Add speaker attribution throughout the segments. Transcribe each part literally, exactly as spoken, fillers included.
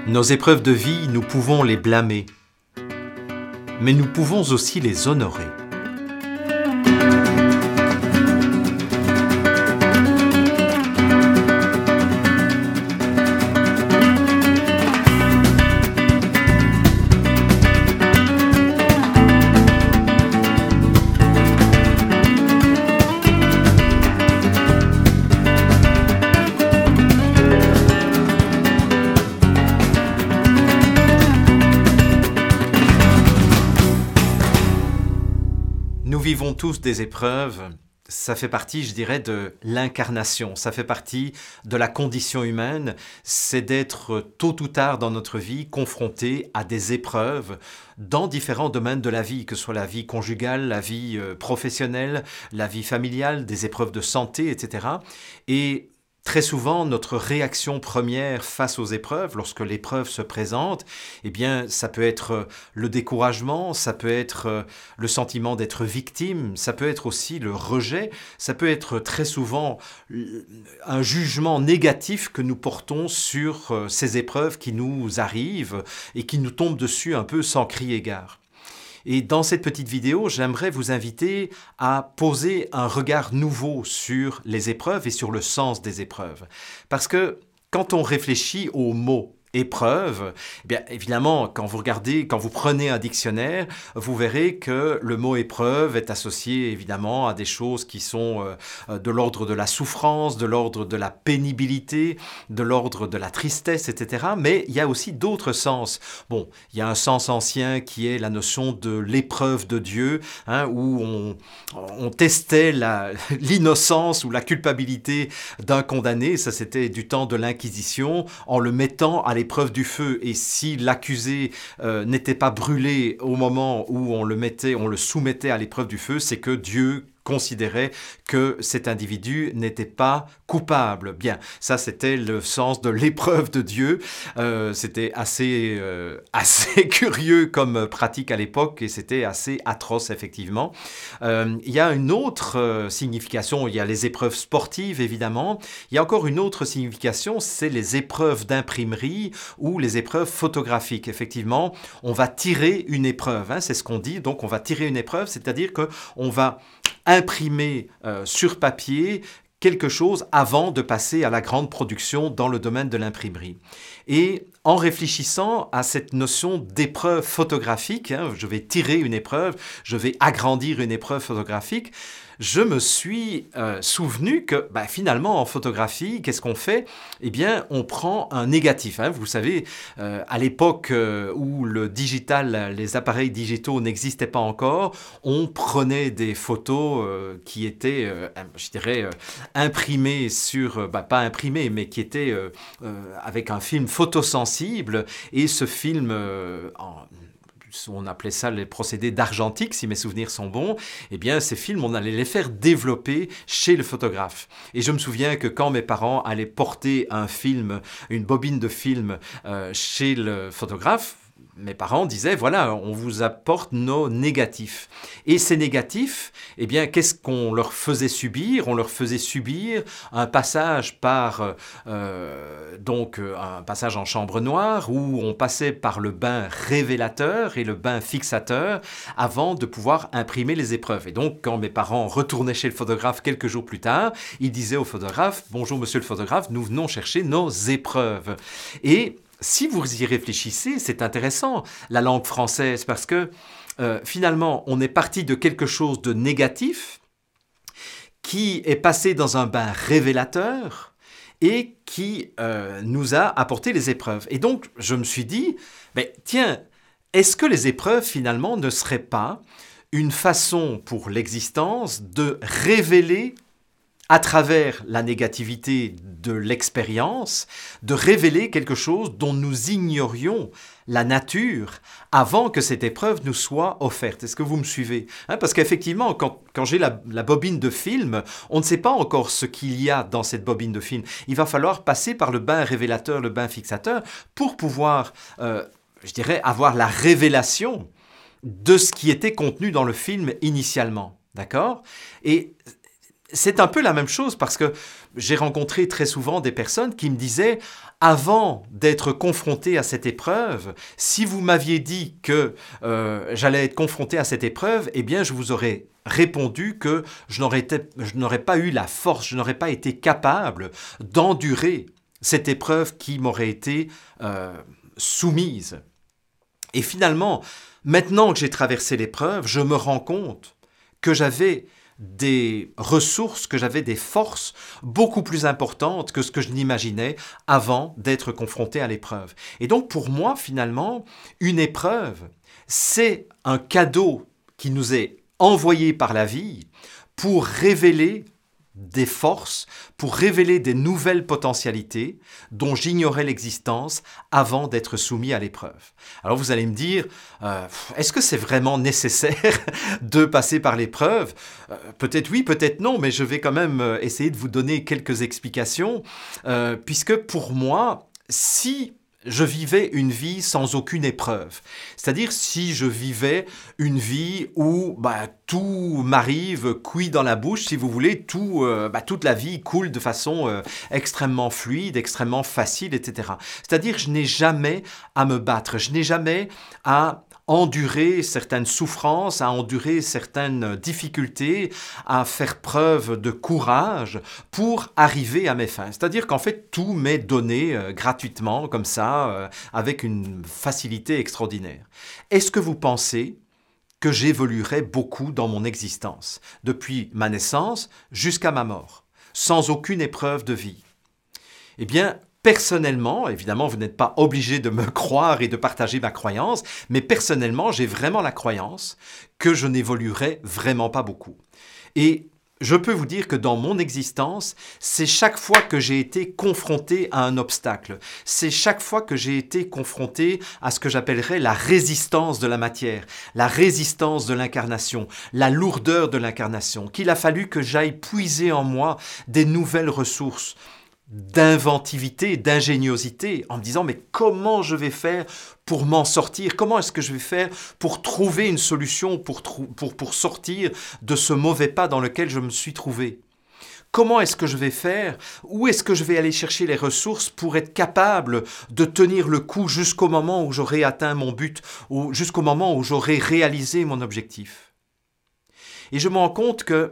Speaker 1: Nos épreuves de vie, nous pouvons les blâmer, mais nous pouvons aussi les honorer. Nous vivons tous des épreuves, ça fait partie, je dirais, de l'incarnation, ça fait partie de la condition humaine, c'est d'être tôt ou tard dans notre vie confronté à des épreuves dans différents domaines de la vie, que ce soit la vie conjugale, la vie professionnelle, la vie familiale, des épreuves de santé, et cetera. Et très souvent, notre réaction première face aux épreuves, lorsque l'épreuve se présente, eh bien, ça peut être le découragement, ça peut être le sentiment d'être victime, ça peut être aussi le rejet, ça peut être très souvent un jugement négatif que nous portons sur ces épreuves qui nous arrivent et qui nous tombent dessus un peu sans crier gare. Et dans cette petite vidéo, j'aimerais vous inviter à poser un regard nouveau sur les épreuves et sur le sens des épreuves. Parce que quand on réfléchit au mot épreuve, eh bien évidemment, quand vous regardez, quand vous prenez un dictionnaire, vous verrez que le mot épreuve est associé évidemment à des choses qui sont euh, de l'ordre de la souffrance, de l'ordre de la pénibilité, de l'ordre de la tristesse, et cetera. Mais il y a aussi d'autres sens. Bon, il y a un sens ancien qui est la notion de l'épreuve de Dieu, hein, où on, on testait la, l'innocence ou la culpabilité d'un condamné. Ça, c'était du temps de l'Inquisition, en le mettant à l'épreuve du feu, et si l'accusé euh, n'était pas brûlé au moment où on le mettait, on le soumettait à l'épreuve du feu, c'est que Dieu considérait que cet individu n'était pas coupable. Bien, ça c'était le sens de l'épreuve de Dieu. Euh, c'était assez, euh, assez curieux comme pratique à l'époque et c'était assez atroce effectivement. Euh, il y a une autre euh, signification, il y a les épreuves sportives évidemment. Il y a encore une autre signification, c'est les épreuves d'imprimerie ou les épreuves photographiques. Effectivement, on va tirer une épreuve, hein, c'est ce qu'on dit. Donc on va tirer une épreuve, c'est-à-dire qu'on va imprimer euh, sur papier quelque chose avant de passer à la grande production dans le domaine de l'imprimerie. Et en réfléchissant à cette notion d'épreuve photographique, hein, je vais tirer une épreuve, je vais agrandir une épreuve photographique, je me suis euh, souvenu que bah, finalement en photographie, qu'est-ce qu'on fait? Eh bien, on prend un négatif. Hein. Vous savez, euh, à l'époque euh, où le digital, les appareils digitaux n'existaient pas encore, on prenait des photos euh, qui étaient, euh, je dirais, euh, imprimées sur, bah, pas imprimées, mais qui étaient euh, euh, avec un film photosensible. Et ce film, euh, en on appelait ça les procédés d'argentique, si mes souvenirs sont bons, eh bien, ces films, on allait les faire développer chez le photographe. Et je me souviens que quand mes parents allaient porter un film, une bobine de film euh, chez le photographe, mes parents disaient, voilà, on vous apporte nos négatifs. Et ces négatifs, eh bien, qu'est-ce qu'on leur faisait subir? On leur faisait subir un passage par, euh, donc, un passage en chambre noire où on passait par le bain révélateur et le bain fixateur avant de pouvoir imprimer les épreuves. Et donc, quand mes parents retournaient chez le photographe quelques jours plus tard, ils disaient au photographe, bonjour monsieur le photographe, nous venons chercher nos épreuves. Et si vous y réfléchissez, c'est intéressant, la langue française, parce que euh, finalement, on est parti de quelque chose de négatif qui est passé dans un bain révélateur et qui euh, nous a apporté les épreuves. Et donc, je me suis dit, mais tiens, est-ce que les épreuves, finalement, ne seraient pas une façon pour l'existence de révéler à travers la négativité de l'expérience, de révéler quelque chose dont nous ignorions la nature avant que cette épreuve nous soit offerte. Est-ce que vous me suivez? hein, Parce qu'effectivement, quand, quand j'ai la, la bobine de film, on ne sait pas encore ce qu'il y a dans cette bobine de film. Il va falloir passer par le bain révélateur, le bain fixateur, pour pouvoir, euh, je dirais, avoir la révélation de ce qui était contenu dans le film initialement. D'accord? Et c'est un peu la même chose parce que j'ai rencontré très souvent des personnes qui me disaient, avant d'être confronté à cette épreuve, si vous m'aviez dit que euh, j'allais être confronté à cette épreuve, eh bien je vous aurais répondu que je n'aurais, été, je n'aurais pas eu la force, je n'aurais pas été capable d'endurer cette épreuve qui m'aurait été euh, soumise. Et finalement, maintenant que j'ai traversé l'épreuve, je me rends compte que j'avais des ressources, que j'avais des forces beaucoup plus importantes que ce que je n'imaginais avant d'être confronté à l'épreuve. Et donc pour moi, finalement, une épreuve, c'est un cadeau qui nous est envoyé par la vie pour révéler des forces, pour révéler des nouvelles potentialités dont j'ignorais l'existence avant d'être soumis à l'épreuve. Alors vous allez me dire, euh, est-ce que c'est vraiment nécessaire de passer par l'épreuve ? euh, Peut-être oui, peut-être non, mais je vais quand même essayer de vous donner quelques explications, euh, puisque pour moi, si je vivais une vie sans aucune épreuve. C'est-à-dire si je vivais une vie où bah, tout m'arrive cuit dans la bouche, si vous voulez, tout, euh, bah, toute la vie coule de façon euh, extrêmement fluide, extrêmement facile, et cetera. C'est-à-dire je n'ai jamais à me battre, je n'ai jamais à endurer certaines souffrances, à endurer certaines difficultés, à faire preuve de courage pour arriver à mes fins. C'est-à-dire qu'en fait, tout m'est donné euh, gratuitement, comme ça, euh, avec une facilité extraordinaire. Est-ce que vous pensez que j'évoluerai beaucoup dans mon existence, depuis ma naissance jusqu'à ma mort, sans aucune épreuve de vie ? Eh bien, personnellement, évidemment, vous n'êtes pas obligé de me croire et de partager ma croyance, mais personnellement, j'ai vraiment la croyance que je n'évoluerai vraiment pas beaucoup. Et je peux vous dire que dans mon existence, c'est chaque fois que j'ai été confronté à un obstacle, c'est chaque fois que j'ai été confronté à ce que j'appellerais la résistance de la matière, la résistance de l'incarnation, la lourdeur de l'incarnation, qu'il a fallu que j'aille puiser en moi des nouvelles ressources, d'inventivité, d'ingéniosité, en me disant mais comment je vais faire pour m'en sortir ? Comment est-ce que je vais faire pour trouver une solution, pour, trou- pour, pour sortir de ce mauvais pas dans lequel je me suis trouvé ? Comment est-ce que je vais faire ? Où est-ce que je vais aller chercher les ressources pour être capable de tenir le coup jusqu'au moment où j'aurai atteint mon but, ou jusqu'au moment où j'aurai réalisé mon objectif ? Et je me rends compte que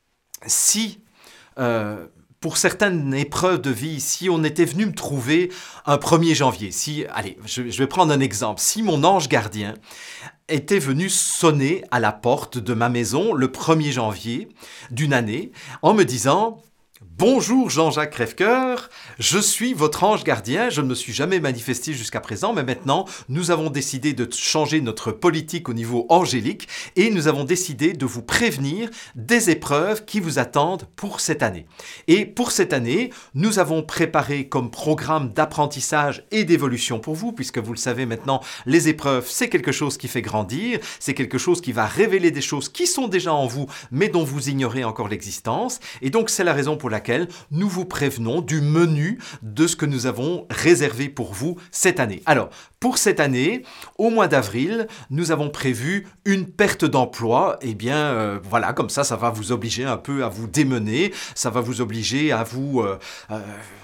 Speaker 1: si... Euh, Pour certaines épreuves de vie, si on était venu me trouver un premier janvier, si, allez, je, je vais prendre un exemple, si mon ange gardien était venu sonner à la porte de ma maison le premier janvier d'une année en me disant « Bonjour Jean-Jacques Crèvecoeur, je suis votre ange gardien, je ne me suis jamais manifesté jusqu'à présent, mais maintenant nous avons décidé de changer notre politique au niveau angélique et nous avons décidé de vous prévenir des épreuves qui vous attendent pour cette année. Et pour cette année, nous avons préparé comme programme d'apprentissage et d'évolution pour vous, puisque vous le savez maintenant, les épreuves, c'est quelque chose qui fait grandir, c'est quelque chose qui va révéler des choses qui sont déjà en vous, mais dont vous ignorez encore l'existence. Et donc c'est la raison pour laquelle nous vous prévenons du menu de ce que nous avons réservé pour vous cette année. Alors, pour cette année, au mois d'avril, nous avons prévu une perte d'emploi. Eh bien, euh, voilà, comme ça, ça va vous obliger un peu à vous démener, ça va vous obliger à vous, euh, euh,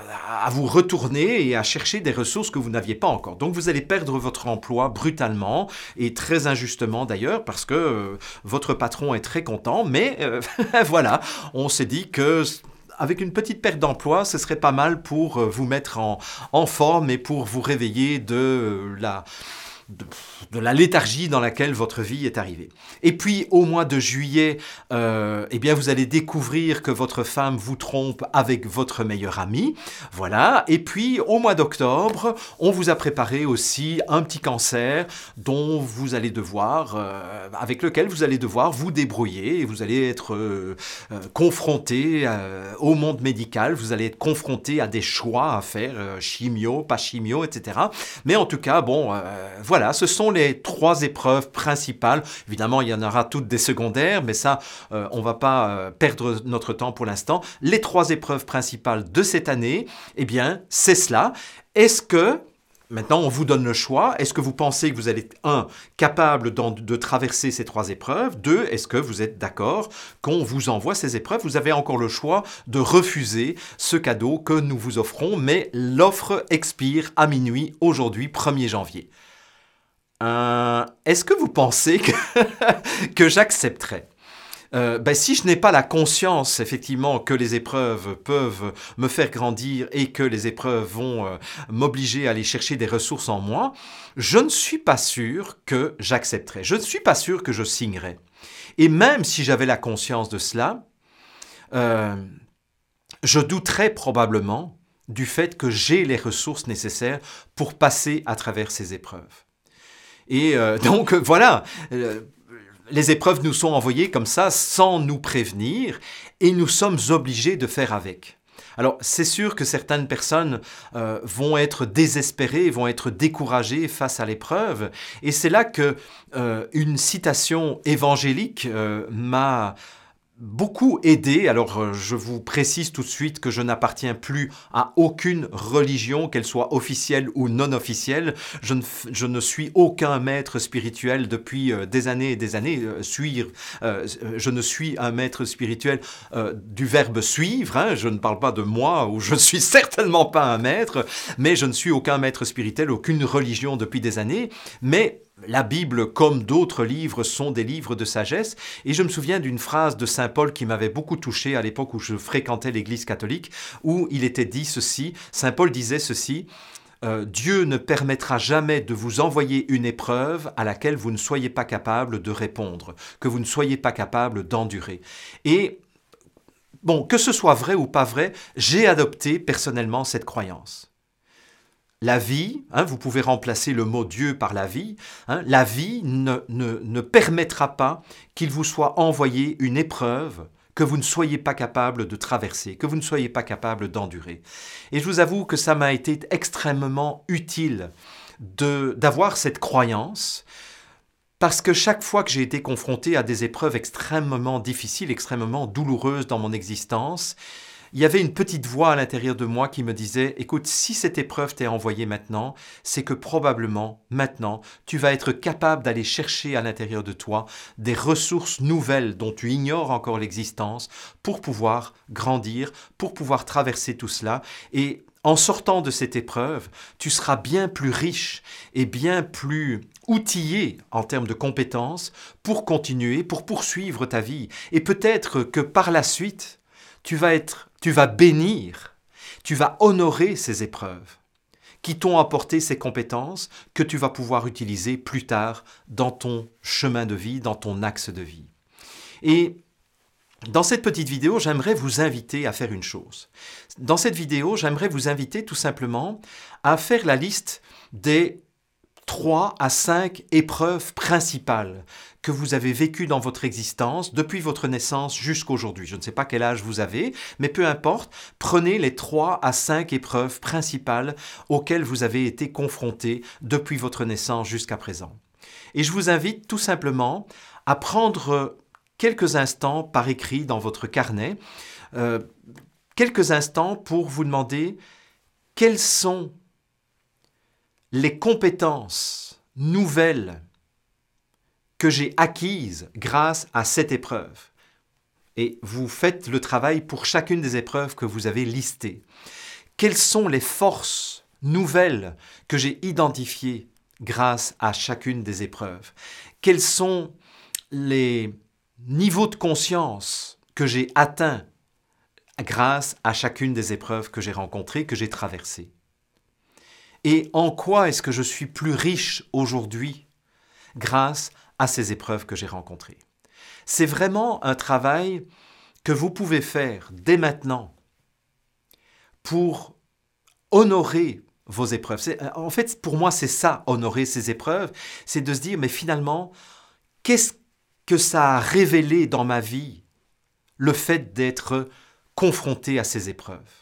Speaker 1: à vous retourner et à chercher des ressources que vous n'aviez pas encore. Donc, vous allez perdre votre emploi brutalement et très injustement d'ailleurs, parce que euh, votre patron est très content, mais euh, voilà, on s'est dit que... avec une petite perte d'emploi, ce serait pas mal pour vous mettre en, en forme et pour vous réveiller de la, de, de la léthargie dans laquelle votre vie est arrivée. Et puis, au mois de juillet, euh, eh bien, vous allez découvrir que votre femme vous trompe avec votre meilleur ami. Voilà. Et puis, au mois d'octobre, on vous a préparé aussi un petit cancer dont vous allez devoir, euh, avec lequel vous allez devoir vous débrouiller et vous allez être euh, euh, confronté euh, au monde médical. Vous allez être confronté à des choix à faire, euh, chimio, pas chimio, et cetera. Mais en tout cas, bon, euh, voilà, ce sont les trois épreuves principales. Évidemment, il y en aura toutes des secondaires, mais ça, euh, on ne va pas euh, perdre notre temps pour l'instant. Les trois épreuves principales de cette année, eh bien, c'est cela. Est-ce que Maintenant, on vous donne le choix. Est-ce que vous pensez que vous allez, un, capable d'en- de traverser ces trois épreuves? Deux, est-ce que vous êtes d'accord qu'on vous envoie ces épreuves? Vous avez encore le choix de refuser ce cadeau que nous vous offrons, mais l'offre expire à minuit aujourd'hui, premier janvier. Euh, est-ce que vous pensez que, que j'accepterais? Euh, ben, si je n'ai pas la conscience, effectivement, que les épreuves peuvent me faire grandir et que les épreuves vont euh, m'obliger à aller chercher des ressources en moi, je ne suis pas sûr que j'accepterai. Je ne suis pas sûr que je signerai. Et même si j'avais la conscience de cela, euh, je douterais probablement du fait que j'ai les ressources nécessaires pour passer à travers ces épreuves. Et euh, donc voilà, euh, les épreuves nous sont envoyées comme ça sans nous prévenir et nous sommes obligés de faire avec. Alors c'est sûr que certaines personnes euh, vont être désespérées, vont être découragées face à l'épreuve et c'est là que euh, une citation évangélique euh, m'a beaucoup aidé. Alors, euh, je vous précise tout de suite que je n'appartiens plus à aucune religion, qu'elle soit officielle ou non officielle. Je ne, f- je ne suis aucun maître spirituel depuis euh, des années et des années. Euh, suivre, euh, je ne suis un maître spirituel euh, du verbe suivre. Hein. Je ne parle pas de moi, ou je ne suis certainement pas un maître, mais je ne suis aucun maître spirituel, aucune religion depuis des années. Mais la Bible, comme d'autres livres, sont des livres de sagesse. Et je me souviens d'une phrase de saint Paul qui m'avait beaucoup touché à l'époque où je fréquentais l'Église catholique, où il était dit ceci, saint Paul disait ceci, euh, Dieu ne permettra jamais de vous envoyer une épreuve à laquelle vous ne soyez pas capable de répondre, que vous ne soyez pas capable d'endurer. Et bon, que ce soit vrai ou pas vrai, j'ai adopté personnellement cette croyance. La vie, hein, vous pouvez remplacer le mot Dieu par la vie, hein, la vie ne, ne, ne permettra pas qu'il vous soit envoyé une épreuve que vous ne soyez pas capable de traverser, que vous ne soyez pas capable d'endurer. Et je vous avoue que ça m'a été extrêmement utile de, d'avoir cette croyance, parce que chaque fois que j'ai été confronté à des épreuves extrêmement difficiles, extrêmement douloureuses dans mon existence, il y avait une petite voix à l'intérieur de moi qui me disait « Écoute, si cette épreuve t'est envoyée maintenant, c'est que probablement, maintenant, tu vas être capable d'aller chercher à l'intérieur de toi des ressources nouvelles dont tu ignores encore l'existence pour pouvoir grandir, pour pouvoir traverser tout cela. Et en sortant de cette épreuve, tu seras bien plus riche et bien plus outillé en termes de compétences pour continuer, pour poursuivre ta vie. Et peut-être que par la suite, tu vas être, tu vas bénir, tu vas honorer ces épreuves qui t'ont apporté ces compétences que tu vas pouvoir utiliser plus tard dans ton chemin de vie, dans ton axe de vie. Et dans cette petite vidéo, j'aimerais vous inviter à faire une chose. Dans cette vidéo, j'aimerais vous inviter tout simplement à faire la liste des trois à cinq épreuves principales que vous avez vécues dans votre existence depuis votre naissance jusqu'à aujourd'hui. Je ne sais pas quel âge vous avez, mais peu importe, prenez les trois à cinq épreuves principales auxquelles vous avez été confrontés depuis votre naissance jusqu'à présent. Et je vous invite tout simplement à prendre quelques instants par écrit dans votre carnet, euh, quelques instants pour vous demander quelles sont les compétences nouvelles que j'ai acquises grâce à cette épreuve. Et vous faites le travail pour chacune des épreuves que vous avez listées. Quelles sont les forces nouvelles que j'ai identifiées grâce à chacune des épreuves? Quels sont les niveaux de conscience que j'ai atteints grâce à chacune des épreuves que j'ai rencontrées, que j'ai traversées? Et en quoi est-ce que je suis plus riche aujourd'hui grâce à ces épreuves que j'ai rencontrées? C'est vraiment un travail que vous pouvez faire dès maintenant pour honorer vos épreuves. C'est, en fait, pour moi, c'est ça, honorer ces épreuves, c'est de se dire, mais finalement, qu'est-ce que ça a révélé dans ma vie, le fait d'être confronté à ces épreuves?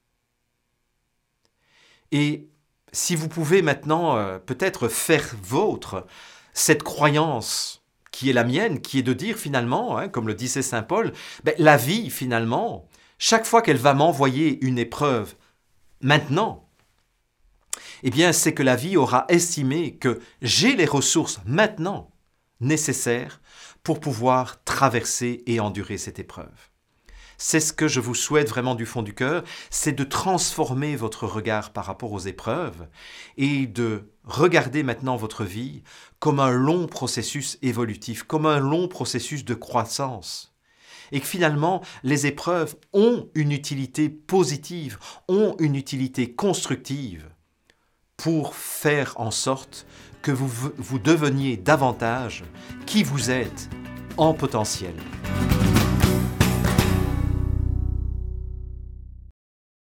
Speaker 1: Et si vous pouvez maintenant euh, peut-être faire vôtre cette croyance qui est la mienne, qui est de dire finalement, hein, comme le disait saint Paul, ben, la vie finalement, chaque fois qu'elle va m'envoyer une épreuve maintenant, Eh bien, c'est que la vie aura estimé que j'ai les ressources maintenant nécessaires pour pouvoir traverser et endurer cette épreuve. C'est ce que je vous souhaite vraiment du fond du cœur, c'est de transformer votre regard par rapport aux épreuves et de regarder maintenant votre vie comme un long processus évolutif, comme un long processus de croissance. Et que finalement, les épreuves ont une utilité positive, ont une utilité constructive pour faire en sorte que vous, vous deveniez davantage qui vous êtes en potentiel.